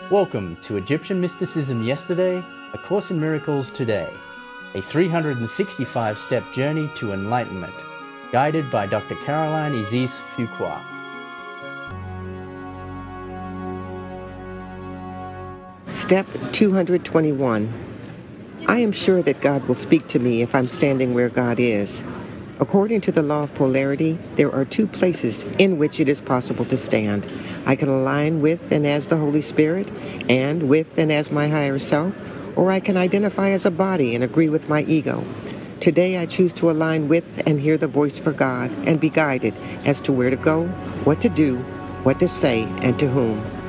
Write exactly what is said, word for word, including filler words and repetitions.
Welcome to Egyptian Mysticism Yesterday, A Course in Miracles Today, a three hundred sixty-five step journey to enlightenment, guided by Doctor Caroline Isis Fuqua. Step two hundred twenty-one. I am sure that God will speak to me if I'm standing where God is. According to the law of polarity, there are two places in which it is possible to stand. I can align with and as the Holy Spirit, and with and as my higher self, or I can identify as a body and agree with my ego. Today I choose to align with and hear the voice for God and be guided as to where to go, what to do, what to say, and to whom.